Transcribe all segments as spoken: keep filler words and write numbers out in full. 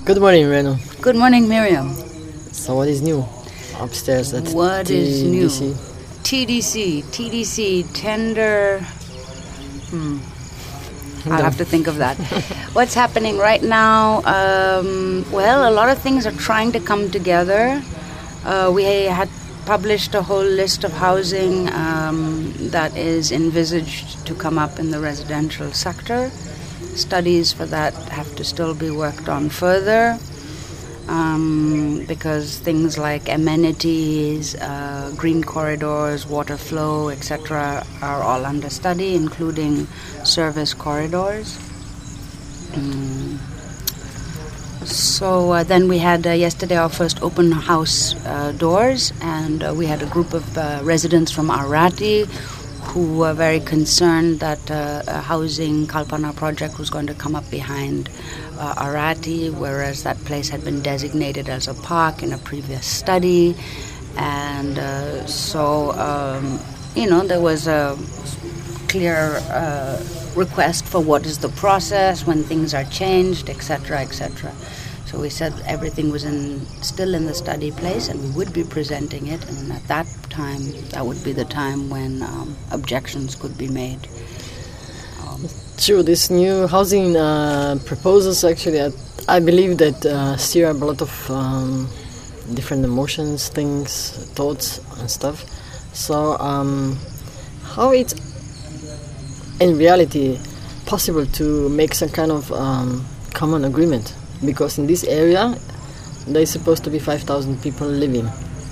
Good morning, Renu. Good morning, Miriam. So what is new upstairs at What T D C? is new? T D C, T D C, tender... Hmm. I'll have to think of that. What's happening right now? Um, well, a lot of things are trying to come together. Uh, we had published a whole list of housing um, that is envisaged to come up in the residential sector. Studies for that have to still be worked on further um, because things like amenities, uh, green corridors, water flow, et cetera are all under study, including service corridors. Mm. So uh, then we had uh, yesterday our first open house uh, doors, and uh, we had a group of uh, residents from Arathi who were very concerned that uh, a housing Kalpana project was going to come up behind uh, Arathi, whereas that place had been designated as a park in a previous study. And uh, so, um, you know, there was a clear uh, request for what is the process when things are changed, et cetera, et cetera. So we said everything was in still in the study place, and we would be presenting it. And at that time, that would be the time when um, objections could be made. Um, Sure, this new housing uh, proposals actually, I, I believe that uh, stir up a lot of um, different emotions, things, thoughts, and stuff. So, um, how it's in reality possible to make some kind of um, common agreement? Because in this area, there's supposed to be five thousand people living.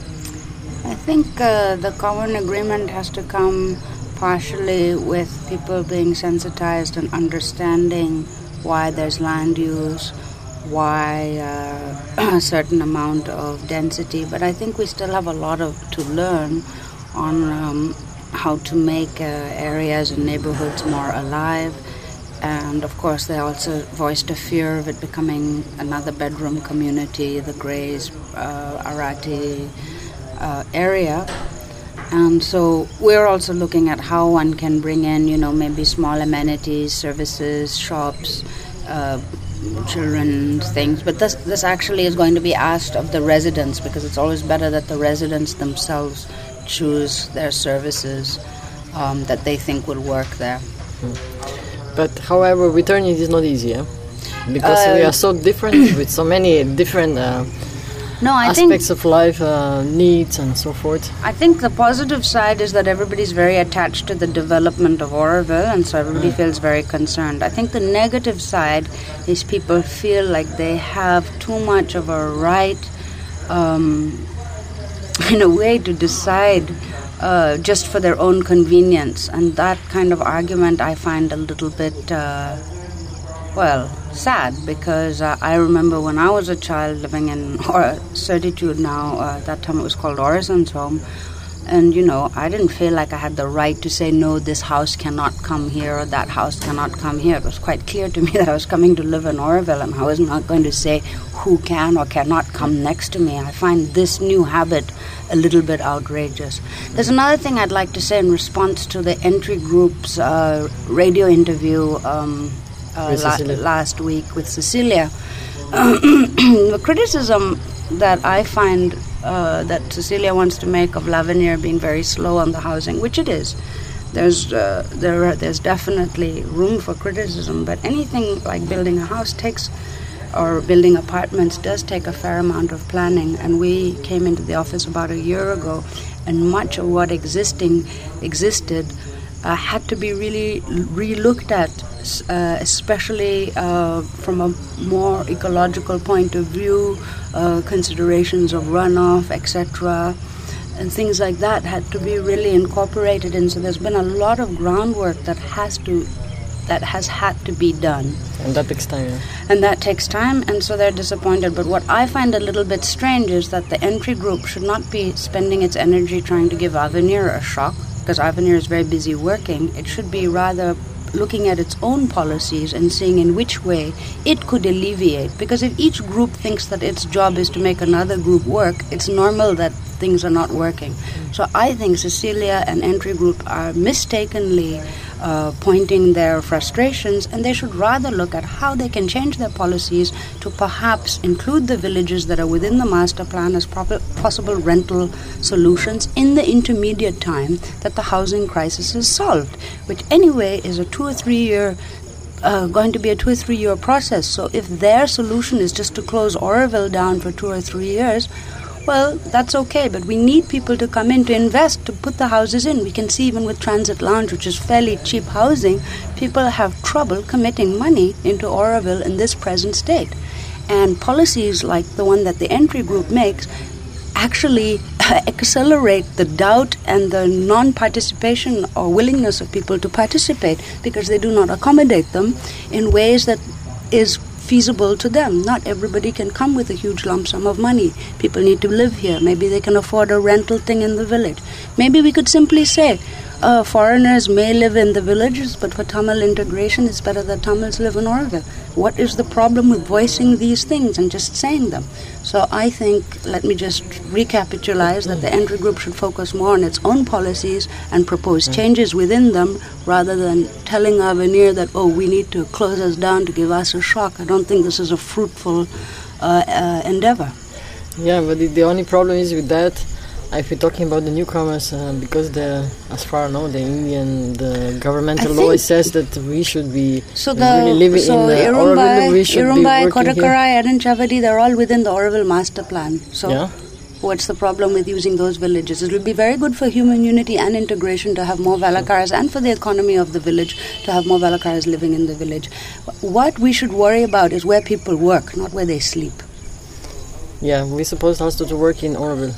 I think uh, the common agreement has to come partially with people being sensitized and understanding why there's land use, why uh, a certain amount of density. But I think we still have a lot of to learn on um, how to make uh, areas and neighborhoods more alive. And of course, they also voiced a fear of it becoming another bedroom community, the Greys, uh, Arathi uh, area. And so we're also looking at how one can bring in, you know, maybe small amenities, services, shops, uh, children's things. But this, this actually is going to be asked of the residents, because it's always better that the residents themselves choose their services um, that they think will work there. Mm. But however, returning is not easy, eh? Because uh, we are so different with so many different uh, no, I aspects think, of life, uh, needs and so forth. I think the positive side is that everybody's very attached to the development of Oroville, and so everybody mm. feels very concerned. I think the negative side is people feel like they have too much of a right, um, in a way, to decide Uh, just for their own convenience. And that kind of argument I find a little bit, uh, well, sad, because uh, I remember when I was a child living in or Certitude now, uh, at that time it was called Orison's home, and, you know, I didn't feel like I had the right to say, no, this house cannot come here or that house cannot come here. It was quite clear to me that I was coming to live in Oroville, and I was not going to say who can or cannot come next to me. I find this new habit a little bit outrageous. There's another thing I'd like to say in response to the entry group's uh, radio interview um, uh, la- last week with Cecilia. The criticism that I find uh, that Cecilia wants to make of Lavinier being very slow on the housing, which it is. There's uh, there are, there's definitely room for criticism, but anything like building a house takes, or building apartments does take a fair amount of planning. And we came into the office about a year ago, and much of what existing existed uh, had to be really re-looked at, uh, especially uh, from a more ecological point of view, uh, considerations of runoff, et cetera, and things like that had to be really incorporated in. So there's been a lot of groundwork that has to that has had to be done. And that takes time. Yeah. And that takes time, and so they're disappointed. But what I find a little bit strange is that the entry group should not be spending its energy trying to give Avenir a shock, because Avenir is very busy working. It should be rather looking at its own policies and seeing in which way it could alleviate. Because if each group thinks that its job is to make another group work, it's normal that things are not working. So I think Cecilia and Entry Group are mistakenly uh, pointing their frustrations, and they should rather look at how they can change their policies to perhaps include the villages that are within the master plan as proper, possible rental solutions in the intermediate time that the housing crisis is solved, which anyway is a two or three year Uh, going to be a two or three year process. So if their solution is just to close Oroville down for two or three years, well, that's okay, but we need people to come in to invest, to put the houses in. We can see even with Transit Lounge, which is fairly cheap housing, people have trouble committing money into Oroville in this present state. And policies like the one that the Entry Group makes actually accelerate the doubt and the non-participation or willingness of people to participate, because they do not accommodate them in ways that is feasible to them. Not everybody can come with a huge lump sum of money. People need to live here. Maybe they can afford a rental thing in the village. Maybe we could simply say, uh, foreigners may live in the villages, but for Tamil integration, it's better that Tamils live in Oroville. What is the problem with voicing these things and just saying them? So I think, let me just recapitalize, that the Entry Group should focus more on its own policies and propose changes within them, rather than telling Avenir that, oh, we need to close us down to give us a shock. I don't think this is a fruitful uh, uh, endeavor. Yeah, but the, the only problem is with that, if we're talking about the newcomers, uh, because the, as far as I know, the Indian, the governmental law says that we should be so the, really living so in uh, Irumbai, Oroville. We should Irumbai, be working Kodakarai, Adanchavadi, they're all within the Oroville master plan. So yeah. What's the problem with using those villages? It will be very good for human unity and integration to have more Valakaras, and for the economy of the village to have more Valakaras living in the village. What we should worry about is where people work, not where they sleep. Yeah, we're supposed also to work in Oroville.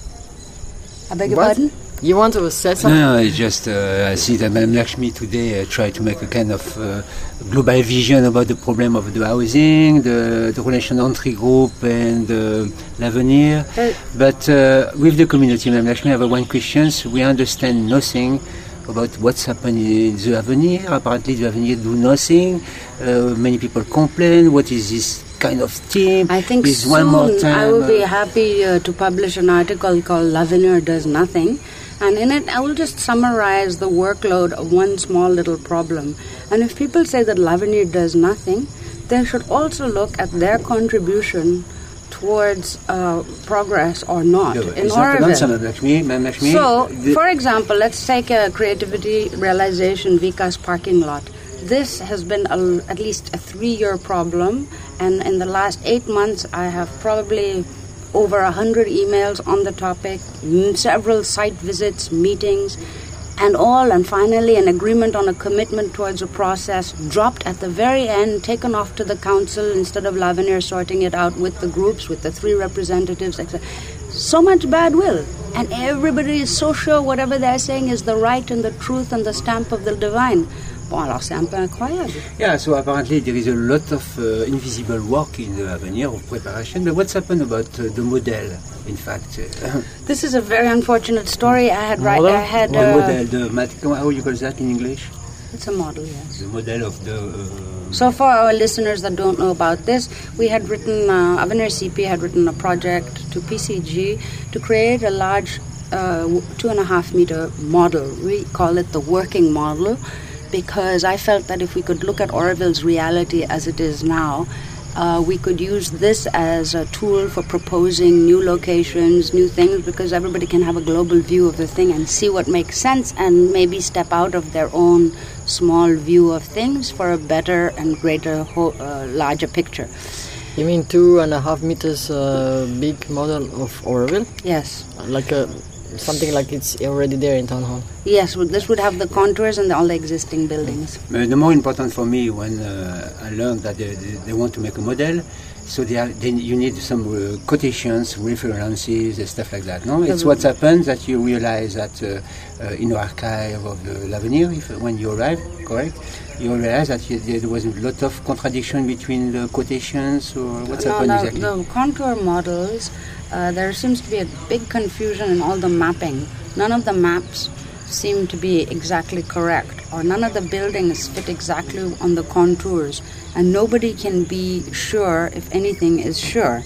I beg your What? pardon? You want to say something? No, no, it's just uh, I see that Madame Lakshmi today uh, tried to make a kind of uh, global vision about the problem of the housing, the, the relation Entry Group and uh, L'Avenir. Uh, but uh, with the community, Madame Lakshmi, I have one question. We understand nothing about what's happening in the Avenir. Apparently the Avenir do nothing. Uh, many people complain. What is this kind of team? I think Please, soon one more time, I will be uh, happy uh, to publish an article called L'Avenir Does Nothing. And in it, I will just summarize the workload of one small little problem. And if people say that L'Avenir does nothing, they should also look at their contribution towards uh, progress or not no, in it's not an answer, Oroville. Madame Lakshmi. Madame Lakshmi, So, the- for example, let's take a creativity realization Vikas parking lot. This has been a, at least a three-year problem, and in the last eight months, I have probably over a hundred emails on the topic, m- several site visits, meetings, and all, and finally an agreement on a commitment towards a process dropped at the very end, taken off to the council instead of L'Avenir sorting it out with the groups, with the three representatives, et cetera. So much bad will, and everybody is so sure whatever they're saying is the right and the truth and the stamp of the divine. Bon, alors c'est un peu incroyable. Yeah, so apparently there is a lot of uh, invisible work in the Avenir of preparation. But what's happened about uh, the model, in fact? Uh, This is a very unfortunate story. I had right. Model? I had. the Uh, model, the mat- how you call that in English? It's a model, yes. The model of the... Uh, So for our listeners that don't know about this, we had written, uh, Avenir C P had written a project to P C G to create a large uh, two and a half meter model. We call it the working model, because I felt that if we could look at Oroville's reality as it is now, uh, we could use this as a tool for proposing new locations, new things, because everybody can have a global view of the thing and see what makes sense and maybe step out of their own small view of things for a better and greater, ho- uh, larger picture. You mean two and a half meters uh, big model of Oroville? Yes. Like a, something like it's already there in Town Hall? Yes, well, this would have the contours and all the existing buildings. Uh, the more important for me when uh, I learned that they, they, they want to make a model, so they are, then you need some uh, quotations, references, and stuff like that. No, it's Mhm. what happens that you realize that uh, uh, in the archive of the L'Avenir, if, when you arrive, correct, you realize that you, there was a lot of contradiction between the quotations, or what's No, happened the, exactly? the contour models, uh, there seems to be a big confusion in all the mapping. None of the maps seem to be exactly correct, or none of the buildings fit exactly on the contours, and nobody can be sure if anything is sure.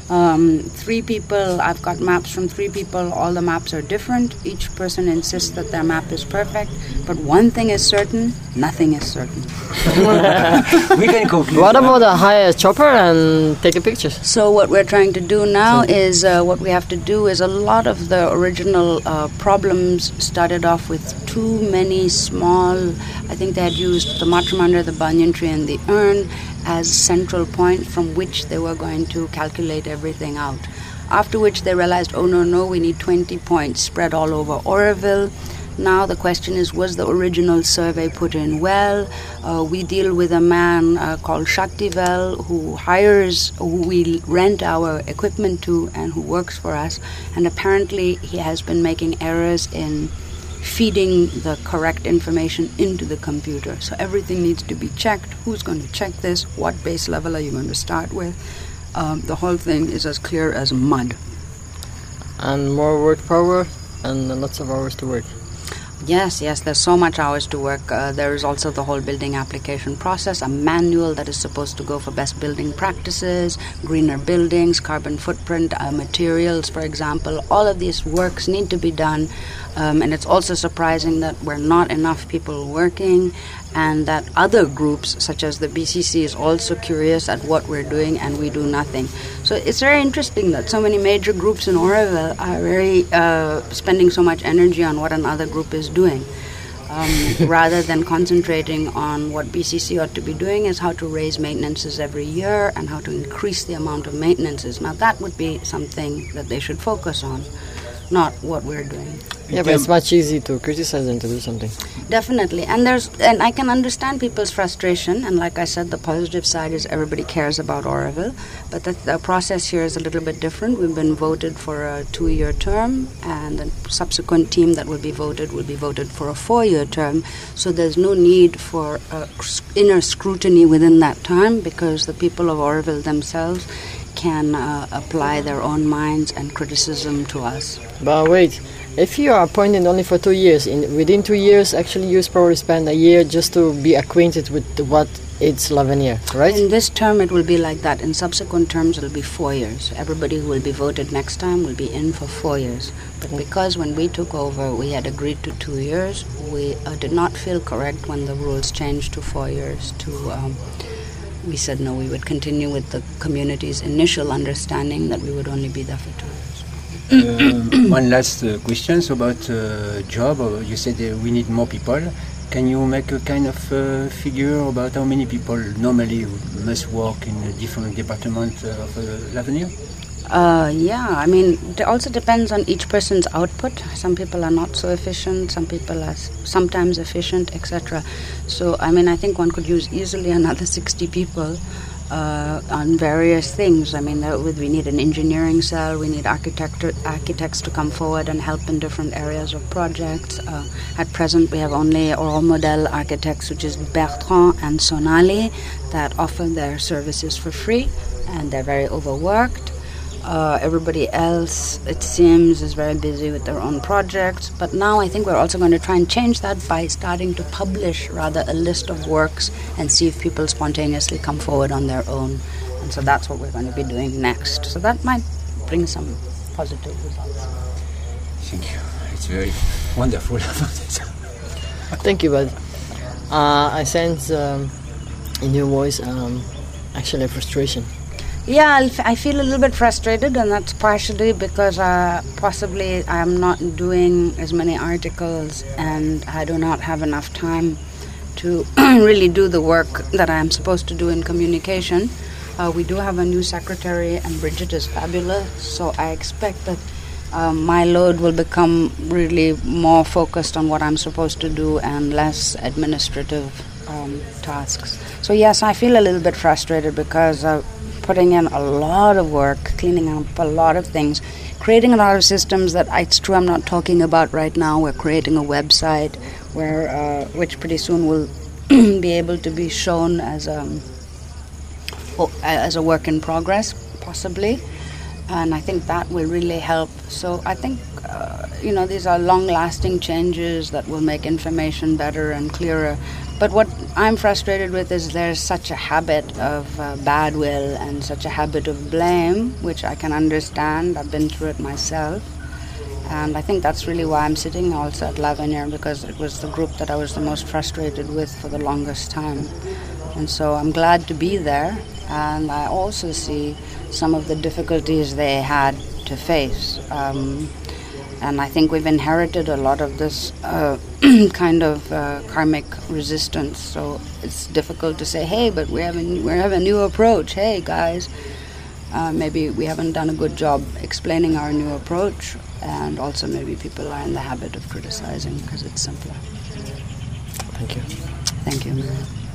Um, three people, I've got maps from three people, all the maps are different. Each person insists that their map is perfect, but one thing is certain, nothing is certain. We can conclude. What about a hire a chopper and take a picture? So what we're trying to do now is, uh, what we have to do is a lot of the original uh, problems started off with too many small, I think they had used the Matramanda, the banyan tree and the urn as central point from which they were going to calculate everything out. After which they realized, oh no, no, we need twenty points spread all over Oroville. Now the question is, was the original survey put in well? Uh, we deal with a man uh, called Shaktivel who hires, who we rent our equipment to and who works for us. And apparently he has been making errors in feeding the correct information into the computer. So everything needs to be checked. Who's going to check this? What base level are you going to start with? Um, the whole thing is as clear as mud. And more work power and lots of hours to work. Yes, yes, there's so much hours to work. Uh, there is also the whole building application process, a manual that is supposed to go for best building practices, greener buildings, carbon footprint, uh, materials, for example. All of these works need to be done, um, and it's also surprising that we're not enough people working, and that other groups, such as the B C C, is also curious at what we're doing, and we do nothing. So it's very interesting that so many major groups in Oroville are very uh, spending so much energy on what another group is doing, um, rather than concentrating on what B C C ought to be doing, is how to raise maintenances every year and how to increase the amount of maintenances. Now that would be something that they should focus on, not what we're doing. Yeah, but it's much easier to criticize than to do something. Definitely, and there's and I can understand people's frustration. And like I said, the positive side is everybody cares about Oroville, but the, the process here is a little bit different. We've been voted for a two-year term, and the subsequent team that will be voted will be voted for a four-year term. So there's no need for uh, inner scrutiny within that time, because the people of Oroville themselves can uh, apply their own minds and criticism to us. But wait. If you are appointed only for two years, in within two years, actually you probably spend a year just to be acquainted with what it's L'avenir, right? In this term it will be like that. In subsequent terms it will be four years. Everybody who will be voted next time will be in for four years. But because when we took over we had agreed to two years, we uh, did not feel correct when the rules changed to four years. To um, we said no, we would continue with the community's initial understanding that we would only be there for two years. Um, one last uh, question about uh, job. Uh, you said uh, we need more people. Can you make a kind of uh, figure about how many people normally must work in a different department uh, of uh, L'Avenir? Uh, yeah, I mean, it also depends on each person's output. Some people are not so efficient, some people are sometimes efficient, et cetera. So, I mean, I think one could use easily another sixty people uh, on various things. I mean, there, we need an engineering cell, we need architect, architects to come forward and help in different areas of projects. Uh, at present, we have only role model architects, which is Bertrand and Sonali, that offer their services for free, and they're very overworked. Uh, everybody else, it seems, is very busy with their own projects. But now I think we're also going to try and change that by starting to publish rather a list of works and see if people spontaneously come forward on their own. And so that's what we're going to be doing next. So that might bring some positive results. Thank you. It's very wonderful. Thank you, bud. Uh, I sense um, in your voice um, actually frustration. Yeah, I'll f- I feel a little bit frustrated, and that's partially because uh, possibly I'm not doing as many articles and I do not have enough time to really do the work that I'm supposed to do in communication. Uh, we do have a new secretary, and Bridget is fabulous, so I expect that um, my load will become really more focused on what I'm supposed to do and less administrative um, tasks. So yes, I feel a little bit frustrated because uh, putting in a lot of work, cleaning up a lot of things, creating a lot of systems that it's true I'm not talking about right now. We're creating a website where, uh, which pretty soon will be able to be shown as a, as a work in progress, possibly. And I think that will really help. So I think, uh, you know, these are long-lasting changes that will make information better and clearer. but what I'm frustrated with is there's such a habit of uh, bad will and such a habit of blame, which I can understand. I've been through it myself. And I think that's really why I'm sitting also at L'Avenir, because it was the group that I was the most frustrated with for the longest time. And so I'm glad to be there. And I also see some of the difficulties they had to face. Um, and I think we've inherited a lot of this uh, kind of uh, karmic resistance. So it's difficult to say, hey, but we have a, we have a new approach. Hey, guys. Uh, maybe we haven't done a good job explaining our new approach, and also maybe people are in the habit of criticizing because it's simpler. Thank you. Thank you.